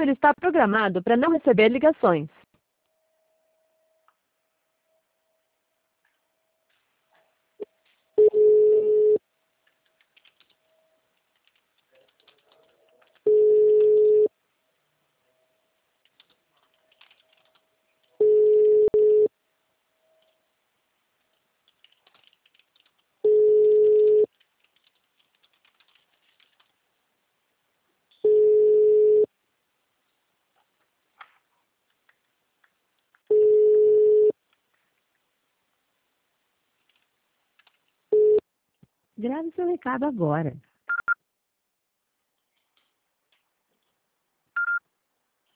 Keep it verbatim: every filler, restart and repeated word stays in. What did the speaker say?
número está programado para não receber ligações. Grave seu recado agora.